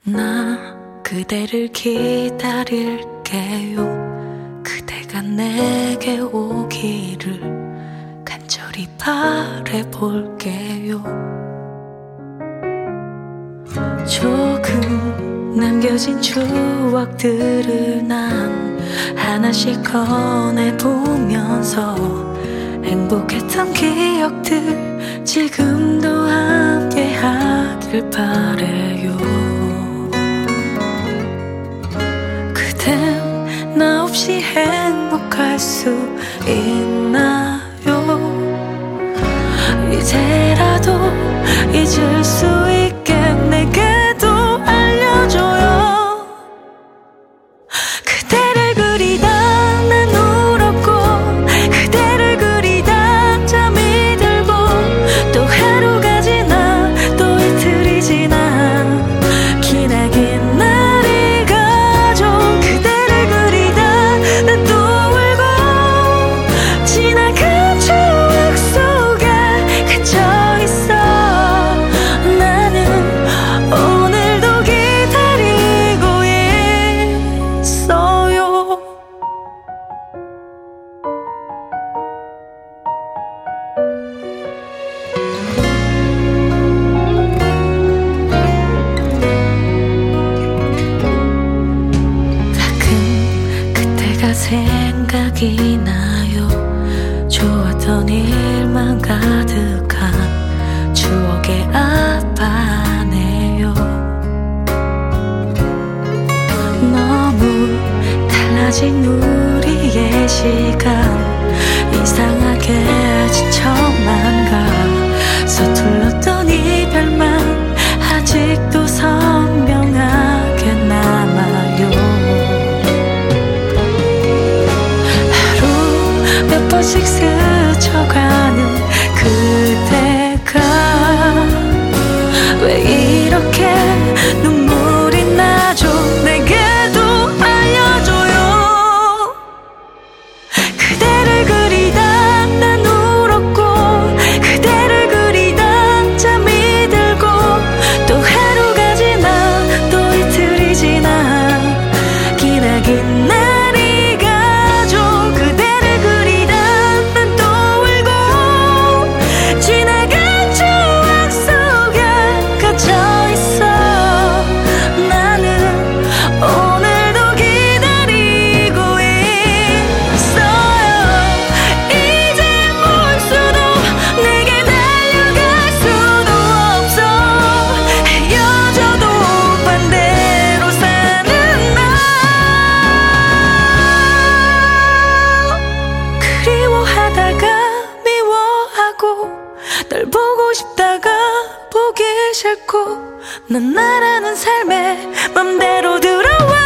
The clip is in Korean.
나 그대를 기다릴게요. 그대가 내게 오기를 간절히 바라볼게요. 조금 남겨진 추억들을 난 하나씩 꺼내보면서 행복했던 기억들 지금도 함께 하길 바래요. 그댄 나 없이 행복할 수 있나요? 이제라도 잊을 수 있게 내게도 알려줘요. 그대를 그리다 난 울었고, 그대를 그리다 잠이 들고, 또 하루가 지나 또 이틀이 지나 기나긴 날이 가죠. 그대를 그리다 난 또 울고, 지나간 추억 속에 갇혀있어. 나는 오늘도 기다리고 있어요. 가끔 그때가 생각이 나요. 좋았던 일만 가득한 추억의 아빠네요. 너무 달라진 우리의 시간, 이상하게 지쳐만 가. 서툴렀던 이별만 아직도 선명하게 남아요. 하루 몇 번씩 스쳐가는 그대가 왜 이렇게 눈물이 나죠? 내게도 알려줘요. 그대를 그리다 난 울었고, 그대를 그리다 잠이 들고, 또 하루가 지나 또 이틀이 지나 기나긴 날이 가죠. 그대를 그리다 난 또 울고, 지나간 추억 속에 갇혀있어. 나는 오늘도 기다리고 있어요. 이제 올 수도 내게 달려갈 수도 없어. 헤어져도 반대로 사는 나. 그리워하다가 미워하고, 널 보고 싶다가 보기 싫고, 넌 나라는 삶에 맘대로 들어와.